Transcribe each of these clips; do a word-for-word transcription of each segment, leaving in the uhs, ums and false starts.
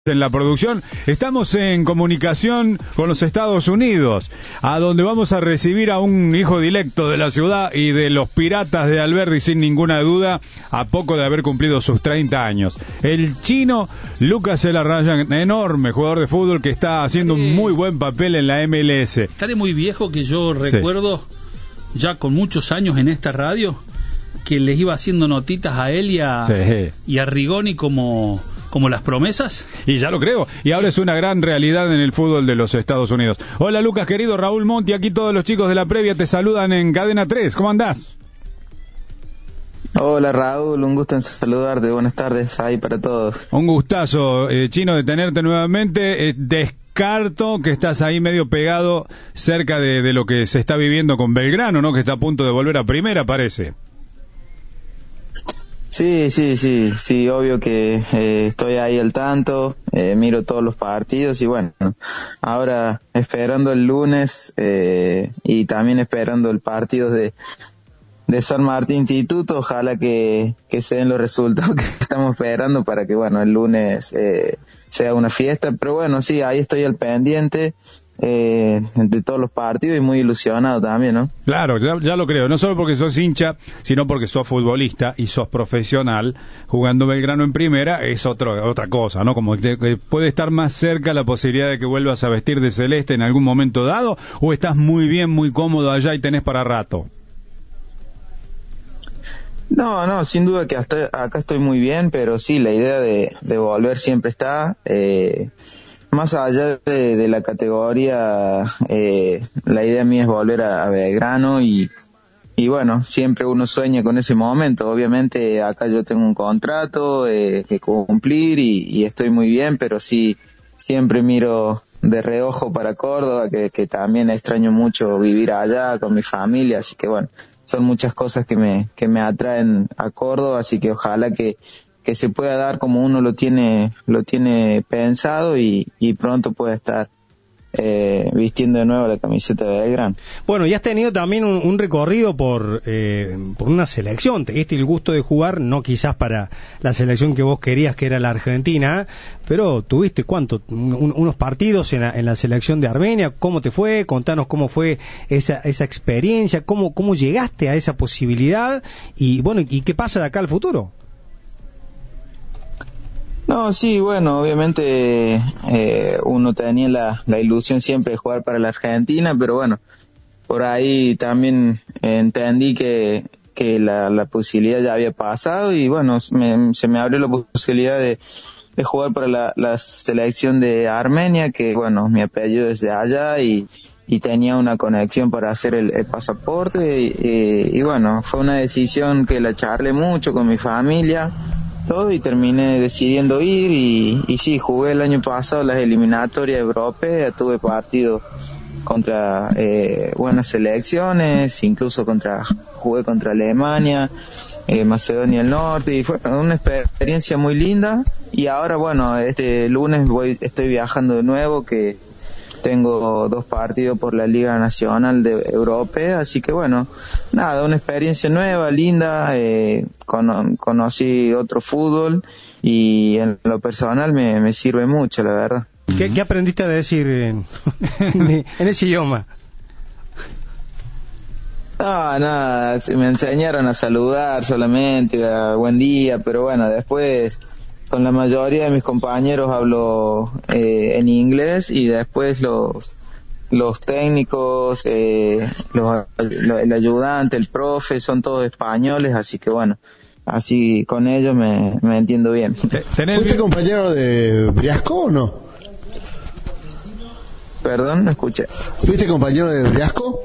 En la producción, estamos en comunicación con los Estados Unidos, a donde vamos a recibir a un hijo directo de la ciudad y de los Piratas de Alberdi, sin ninguna duda, a poco de haber cumplido sus treinta años. El chino Lucas Elarrayan, enorme jugador de fútbol que está haciendo un muy buen papel en la M L S. Estaré muy viejo que yo recuerdo, sí, ya con muchos años en esta radio, que les iba haciendo notitas a él y a, sí. y a Rigoni como... como las promesas. Y ya lo creo. Y ahora es una gran realidad en el fútbol de los Estados Unidos. Hola Lucas, querido. Raúl Monti, aquí todos los chicos de la previa te saludan en Cadena tres. ¿Cómo andás? Hola Raúl, un gusto en saludarte. Buenas tardes ahí para todos. Un gustazo, eh, chino, de tenerte nuevamente. Eh, descarto que estás ahí medio pegado cerca de, de lo que se está viviendo con Belgrano, ¿no? Que está a punto de volver a primera, parece. Sí, sí, sí, sí, obvio que eh, estoy ahí al tanto, eh, miro todos los partidos y bueno, ahora esperando el lunes eh, y también esperando el partido de, de San Martín Instituto, ojalá que, que se den los resultados que estamos esperando para que bueno, el lunes eh, sea una fiesta, pero bueno, sí, ahí estoy al pendiente. Eh, de todos los partidos y muy ilusionado también, ¿no? Claro, ya, ya lo creo, no solo porque sos hincha, sino porque sos futbolista y sos profesional. Jugando Belgrano en primera es otro, otra cosa, ¿no? Como que, que puede estar más cerca la posibilidad de que vuelvas a vestir de celeste en algún momento dado, o estás muy bien, muy cómodo allá y tenés para rato. No, no, sin duda que hasta acá estoy muy bien, pero sí, la idea de, de volver siempre está. Eh, Más allá de, de la categoría, eh, la idea mía es volver a, a Belgrano y, y bueno, siempre uno sueña con ese momento. Obviamente acá yo tengo un contrato eh, que cumplir y, y estoy muy bien, pero sí, siempre miro de reojo para Córdoba, que, que también extraño mucho vivir allá con mi familia, así que bueno, son muchas cosas que me, que me atraen a Córdoba, así que ojalá que que se pueda dar como uno lo tiene lo tiene pensado y, y pronto pueda estar eh, vistiendo de nuevo la camiseta de Belgrano. Bueno, y has tenido también un, un recorrido por eh, por una selección, te diste el gusto de jugar, no quizás para la selección que vos querías, que era la Argentina, pero tuviste, ¿cuánto? Un, unos partidos en la, en la selección de Armenia. ¿Cómo te fue? Contanos cómo fue esa esa experiencia, cómo cómo llegaste a esa posibilidad y bueno, y qué pasa de acá al futuro. No, sí, bueno, obviamente eh, uno tenía la, la ilusión siempre de jugar para la Argentina, pero bueno, por ahí también entendí que, que la, la posibilidad ya había pasado y bueno, me, se me abrió la posibilidad de, de jugar para la, la selección de Armenia, que bueno, mi apellido es de allá y, y tenía una conexión para hacer el, el pasaporte y, y, y bueno, fue una decisión que la charlé mucho con mi familia. Todo y terminé decidiendo ir y, y sí, jugué el año pasado las eliminatorias europeas, tuve partidos contra eh, buenas selecciones, incluso contra jugué contra Alemania, eh, Macedonia del Norte y fue una experiencia muy linda y ahora bueno, este lunes voy estoy viajando de nuevo que tengo dos partidos por la Liga Nacional de Europea, así que bueno, nada, una experiencia nueva, linda, eh, con, conocí otro fútbol y en lo personal me, me sirve mucho, la verdad. ¿Qué, qué aprendiste a decir en, en ese idioma? No, nada, me enseñaron a saludar solamente, a buen día, pero bueno, después con la mayoría de mis compañeros hablo eh, en inglés y después los los técnicos, eh, los, lo, el ayudante, el profe, son todos españoles, así que bueno, así con ellos me, me entiendo bien. ¿Fuiste compañero de Briasco o no? Perdón, no escuché. ¿Fuiste compañero de Briasco?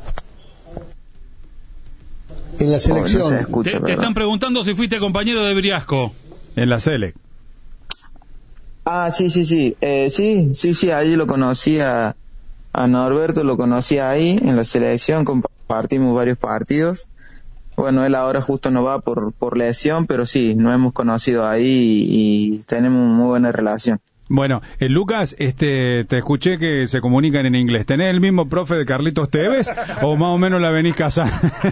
En la selección. Oh, no se escucha, te, te están preguntando si fuiste compañero de Briasco. En la Sele. Ah, sí, sí, sí, eh, sí, sí, sí, ahí lo conocí a, a Norberto, lo conocí ahí en la selección, compartimos varios partidos. Bueno, él ahora justo no va por, por lesión, pero sí, nos hemos conocido ahí y, y tenemos muy buena relación. Bueno, eh, Lucas, este, te escuché que se comunican en inglés. ¿Tenés el mismo profe de Carlitos Tevez o más o menos la venís casando?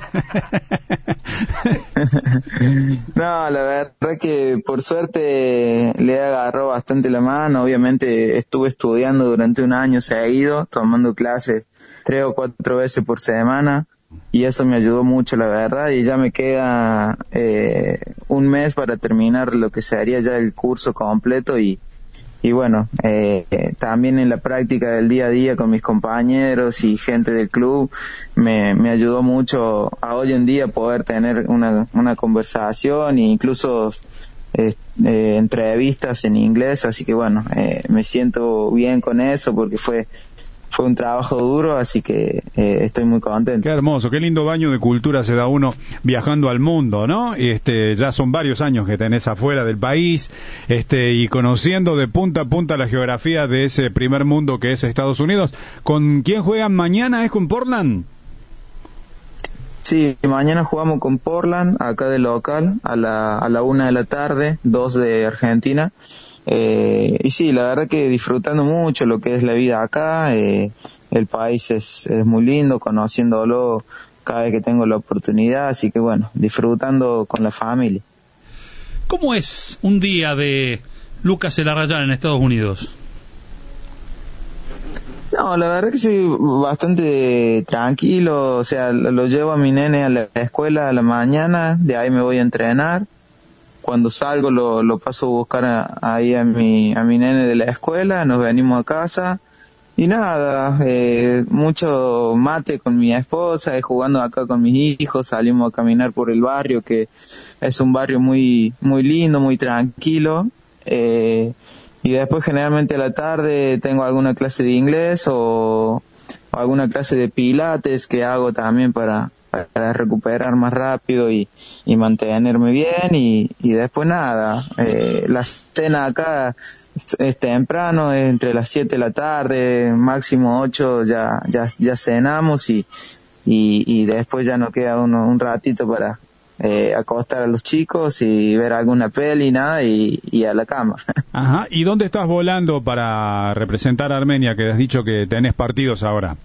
No, la verdad que por suerte le agarró bastante la mano. Obviamente estuve estudiando durante un año seguido, tomando clases tres o cuatro veces por semana. Y eso me ayudó mucho, la verdad, y ya me queda eh, un mes para terminar lo que sería ya el curso completo y, y bueno, eh, también en la práctica del día a día con mis compañeros y gente del club me, me ayudó mucho a hoy en día poder tener una, una conversación e incluso eh, eh, entrevistas en inglés, así que bueno, eh, me siento bien con eso porque fue Fue un trabajo duro, así que eh, estoy muy contento. Qué hermoso, qué lindo baño de cultura se da uno viajando al mundo, ¿no? Este, ya son varios años que tenés afuera del país, este, y conociendo de punta a punta la geografía de ese primer mundo que es Estados Unidos. ¿Con quién juegan mañana? ¿Es con Portland? Sí, mañana jugamos con Portland, acá de local, a la, a la una de la tarde, dos de Argentina. Eh, y sí, la verdad que disfrutando mucho lo que es la vida acá, eh, el país es, es muy lindo, conociéndolo cada vez que tengo la oportunidad, así que bueno, disfrutando con la familia. ¿Cómo es un día de Lucas Elarrayán en Estados Unidos? No, la verdad que soy bastante tranquilo, o sea, lo llevo a mi nene a la escuela a la mañana, de ahí me voy a entrenar. Cuando salgo lo, lo paso a buscar a, ahí a mi, a mi nene de la escuela, nos venimos a casa y nada, eh, mucho mate con mi esposa, jugando acá con mis hijos, salimos a caminar por el barrio que es un barrio muy, muy lindo, muy tranquilo, eh, y después generalmente a la tarde tengo alguna clase de inglés o, o alguna clase de pilates que hago también para para recuperar más rápido y, y mantenerme bien y, y después nada, eh, la cena acá es, es temprano, es entre las siete de la tarde, máximo ocho ya ya ya cenamos y y, y después ya nos queda uno un ratito para eh, acostar a los chicos y ver alguna peli, nada, y, y a la cama. Ajá, ¿y dónde estás volando para representar a Armenia, que has dicho que tenés partidos ahora?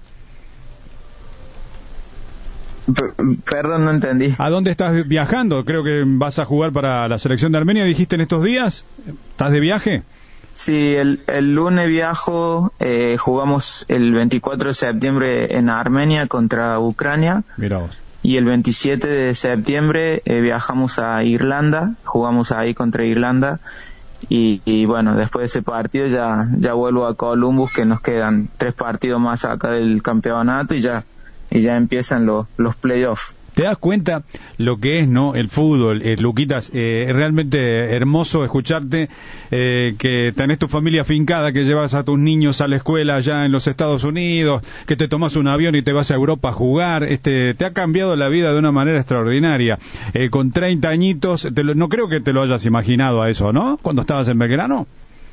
Perdón, no entendí. ¿A dónde estás viajando? Creo que vas a jugar para la selección de Armenia, dijiste en estos días. ¿Estás de viaje? Sí, el, el lunes viajo, eh, jugamos el veinticuatro de septiembre en Armenia contra Ucrania. Mirá vos. Y el veintisiete de septiembre eh, viajamos a Irlanda, jugamos ahí contra Irlanda. Y, y bueno, después de ese partido ya, ya vuelvo a Columbus, que nos quedan tres partidos más acá del campeonato y ya y ya empiezan los, los playoffs. ¿Te das cuenta lo que es, no, el fútbol, eh, Luquitas? Eh, es realmente hermoso escucharte, eh, que tenés tu familia afincada, que llevas a tus niños a la escuela allá en los Estados Unidos, que te tomas un avión y te vas a Europa a jugar. Este, te ha cambiado la vida de una manera extraordinaria. Eh, con treinta añitos, te lo, no creo que te lo hayas imaginado a eso, ¿no? Cuando estabas en Belgrano.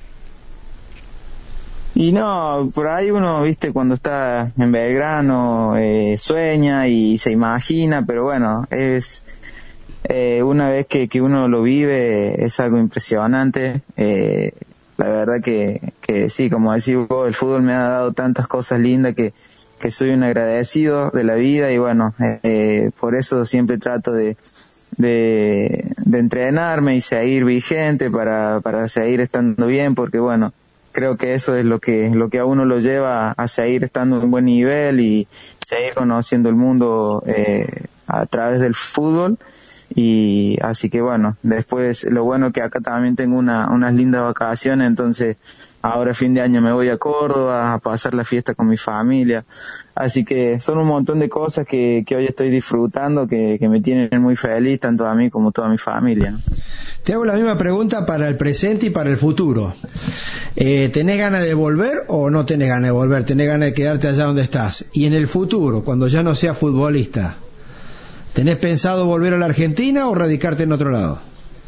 Y no, por ahí uno, viste, cuando está en Belgrano, eh, sueña y se imagina, pero bueno, es eh, una vez que, que uno lo vive, es algo impresionante. Eh, la verdad que, que sí, como decís vos, el fútbol me ha dado tantas cosas lindas que, que soy un agradecido de la vida y bueno, eh, por eso siempre trato de, de, de entrenarme y seguir vigente para, para seguir estando bien, porque bueno, creo que eso es lo que lo que a uno lo lleva a seguir estando en buen nivel y seguir conociendo el mundo eh, a través del fútbol. Y así que bueno, después lo bueno que acá también tengo una, unas lindas vacaciones, entonces ahora fin de año me voy a Córdoba a pasar la fiesta con mi familia, así que son un montón de cosas que, que hoy estoy disfrutando, que, que me tienen muy feliz, tanto a mí como a toda mi familia. Te hago la misma pregunta para el presente y para el futuro. Eh, ¿Tenés ganas de volver o no tenés ganas de volver? ¿Tenés ganas de quedarte allá donde estás? Y en el futuro, cuando ya no seas futbolista, ¿tenés pensado volver a la Argentina o radicarte en otro lado?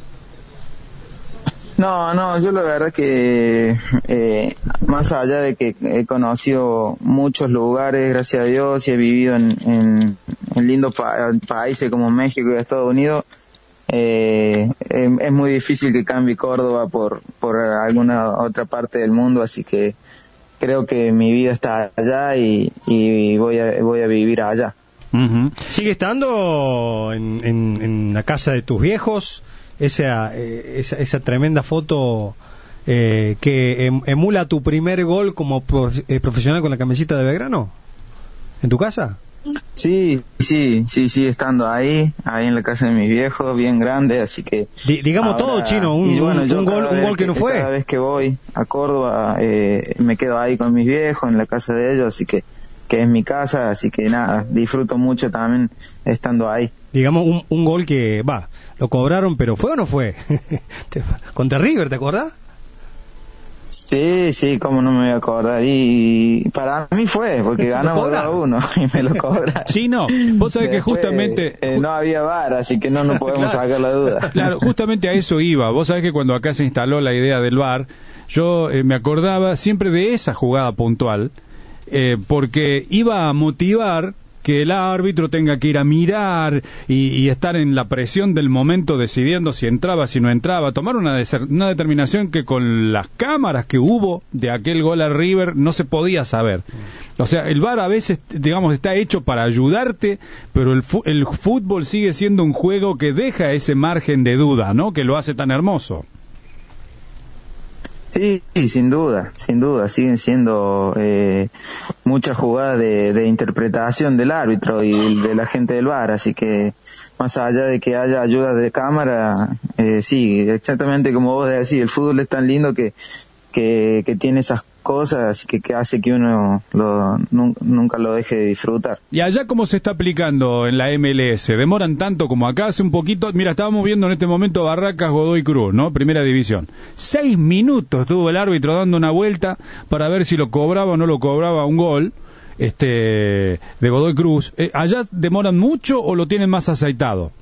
No, no, yo la verdad que eh, más allá de que he conocido muchos lugares, gracias a Dios, y he vivido en, en, en lindos pa- países como México y Estados Unidos, eh, es, es muy difícil que cambie Córdoba por, por alguna otra parte del mundo, así que creo que mi vida está allá y, y voy a, voy a vivir allá. Uh-huh. ¿Sigue estando en, en, en la casa de tus viejos esa, eh, esa, esa tremenda foto eh, que em, emula tu primer gol como prof, eh, profesional con la camiseta de Belgrano? ¿En tu casa? Sí, sí, sí, sí, estando ahí, ahí en la casa de mis viejos, bien grande, así que... D- digamos ahora, todo, Chino, un, bueno, un, un gol, un gol que, que no fue. Cada vez que voy a Córdoba, eh, me quedo ahí con mis viejos, en la casa de ellos, así que, que es mi casa, así que nada, disfruto mucho también estando ahí. Digamos, un, un gol que, va, lo cobraron, pero ¿fue o no fue? Contra River, ¿te acordás? Sí, sí, cómo no me voy a acordar. Y para mí fue, porque ganamos dos a uno y me lo cobran. Sí, no, vos sabés que justamente... Eh, no había V A R, así que no nos podemos claro, sacar la duda. Claro, justamente a eso iba. Vos sabés que cuando acá se instaló la idea del V A R, yo eh, me acordaba siempre de esa jugada puntual, eh, porque iba a motivar que el árbitro tenga que ir a mirar y, y estar en la presión del momento decidiendo si entraba, si no entraba, tomar una, de, una determinación que con las cámaras que hubo de aquel gol a River no se podía saber. O sea, el V A R a veces, digamos, está hecho para ayudarte, pero el, el fútbol sigue siendo un juego que deja ese margen de duda, ¿no? Que lo hace tan hermoso. Sí, sin duda, sin duda, siguen siendo eh, muchas jugadas de, de interpretación del árbitro y de la gente del V A R, así que más allá de que haya ayuda de cámara, eh, sí, exactamente como vos decís, el fútbol es tan lindo que que, que tiene esas cosas que, que hace que uno lo, nunca lo deje de disfrutar. ¿Y allá cómo se está aplicando en la M L S? ¿Demoran tanto como acá? Hace un poquito, mira, estábamos viendo en este momento Barracas, Godoy Cruz, ¿no? Primera división. Seis minutos tuvo el árbitro dando una vuelta para ver si lo cobraba o no lo cobraba un gol este de Godoy Cruz. Eh, ¿Allá demoran mucho o lo tienen más aceitado?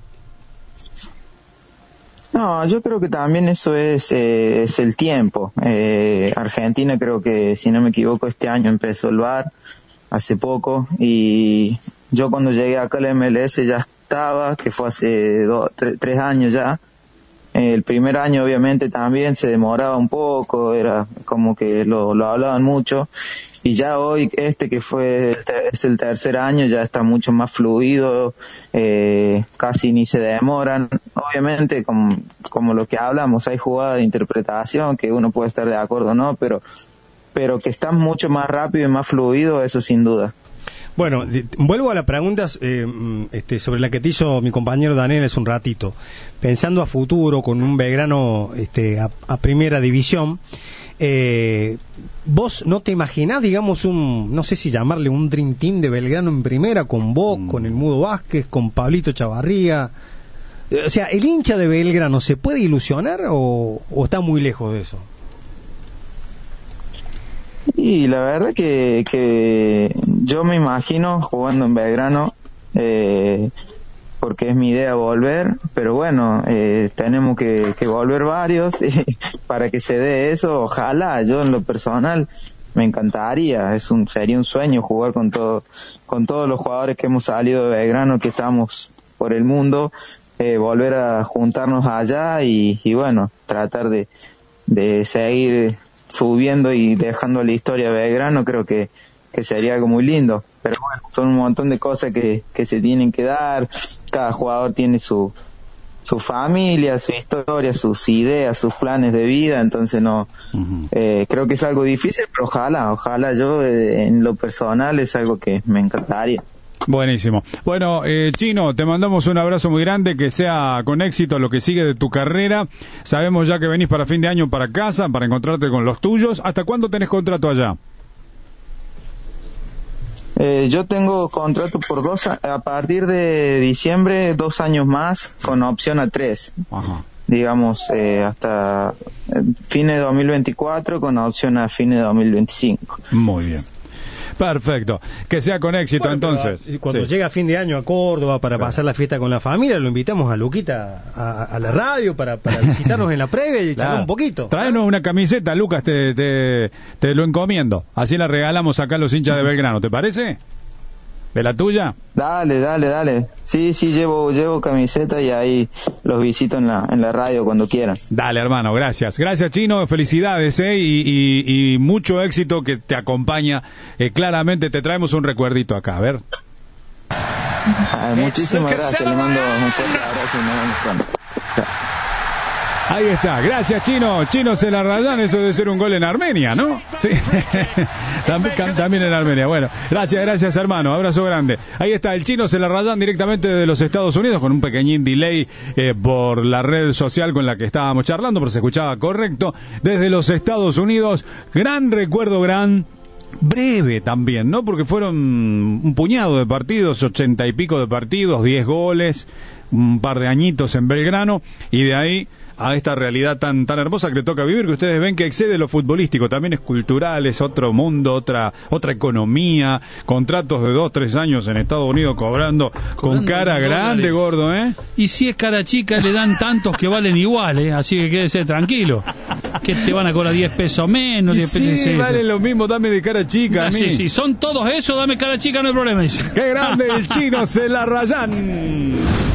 No, yo creo que también eso es eh, es el tiempo. Eh, Argentina creo que, si no me equivoco, este año empezó el V A R, hace poco, y yo cuando llegué acá a la M L S ya estaba, que fue hace dos, tre, tres años ya. El primer año obviamente también se demoraba un poco, era como que lo, lo hablaban mucho, y ya hoy este que fue es el tercer año ya está mucho más fluido, eh, casi ni se demoran. Obviamente como, como lo que hablamos, hay jugadas de interpretación que uno puede estar de acuerdo o no, pero pero que están mucho más rápido y más fluido, eso sin duda. Bueno, de, vuelvo a las preguntas eh, este, sobre la que te hizo mi compañero Daniel hace un ratito. Pensando a futuro con un Belgrano este, a, a primera división, eh, ¿vos no te imaginás, digamos, un, no sé si llamarle un Dream Team de Belgrano en primera, con vos, mm. con el Mudo Vázquez, con Pablito Chavarría? O sea, ¿el hincha de Belgrano se puede ilusionar o, o está muy lejos de eso? Y la verdad que, que yo me imagino jugando en Belgrano, eh, porque es mi idea volver, pero bueno, eh, tenemos que, que volver varios eh, para que se dé eso. Ojalá, yo en lo personal me encantaría, es un sería un sueño jugar con todo, con todos los jugadores que hemos salido de Belgrano, que estamos por el mundo, eh, volver a juntarnos allá y, y bueno, tratar de, de seguir subiendo y dejando la historia de Belgrano. Creo que, que sería algo muy lindo, pero bueno, son un montón de cosas que, que se tienen que dar. Cada jugador tiene su su familia, su historia, sus ideas, sus planes de vida, entonces no uh-huh. eh, creo que es algo difícil, pero ojalá, ojalá yo eh, en lo personal es algo que me encantaría. Buenísimo. Bueno, eh, Chino, te mandamos un abrazo muy grande, que sea con éxito lo que sigue de tu carrera. Sabemos ya que venís para fin de año para casa, para encontrarte con los tuyos. ¿Hasta cuándo tenés contrato allá? Eh, yo tengo contrato por dos, a partir de diciembre, dos años más, con opción a tres. Ajá. Digamos, eh, hasta fines de dos mil veinticuatro, con opción a fines de dos mil veinticinco. Muy bien. Perfecto, que sea con éxito. Bueno, entonces. Cuando sí. llega a fin de año a Córdoba para claro. pasar la fiesta con la familia, lo invitamos a Luquita a, a la radio para, para visitarnos en la previa y claro. charlar un poquito. Tráenos una camiseta, Lucas, te, te, te lo encomiendo. Así la regalamos acá a los hinchas de Belgrano, ¿te parece? ¿Es la tuya? Dale, dale, dale. Sí, sí, llevo llevo camiseta y ahí los visito en la en la radio cuando quieran. Dale, hermano, gracias. Gracias, Chino, felicidades, ¿eh? Y, y, y mucho éxito que te acompaña. Eh, claramente te traemos un recuerdito acá, a ver. Ah, muchísimas gracias, le mando un fuerte abrazo y nos vemos pronto. Ahí está, gracias Chino, Chino se la rayan, eso debe ser un gol en Armenia, ¿no? Sí, también, también en Armenia, bueno, gracias, gracias hermano, abrazo grande. Ahí está, el Chino se la rayan directamente de los Estados Unidos, con un pequeñín delay eh, por la red social con la que estábamos charlando, pero se escuchaba correcto, desde los Estados Unidos, gran recuerdo, gran... breve también, ¿no? Porque fueron un puñado de partidos, ochenta y pico de partidos, diez goles, un par de añitos en Belgrano, y de ahí a esta realidad tan tan hermosa que le toca vivir, que ustedes ven que excede lo futbolístico, también es cultural, es otro mundo, otra otra economía, contratos de dos, tres años en Estados Unidos cobrando, cobrando con cara grande, gordo, ¿eh? Y si es cara chica, le dan tantos que valen igual, ¿eh? Así que quédese tranquilo. Que te van a cobrar diez pesos menos, diez pesos. Sí, vale lo mismo, dame de cara chica. Ah, sí, sí, son todos esos, dame cara chica, no hay problema. Dice. ¡Qué grande el Chino se la rayan!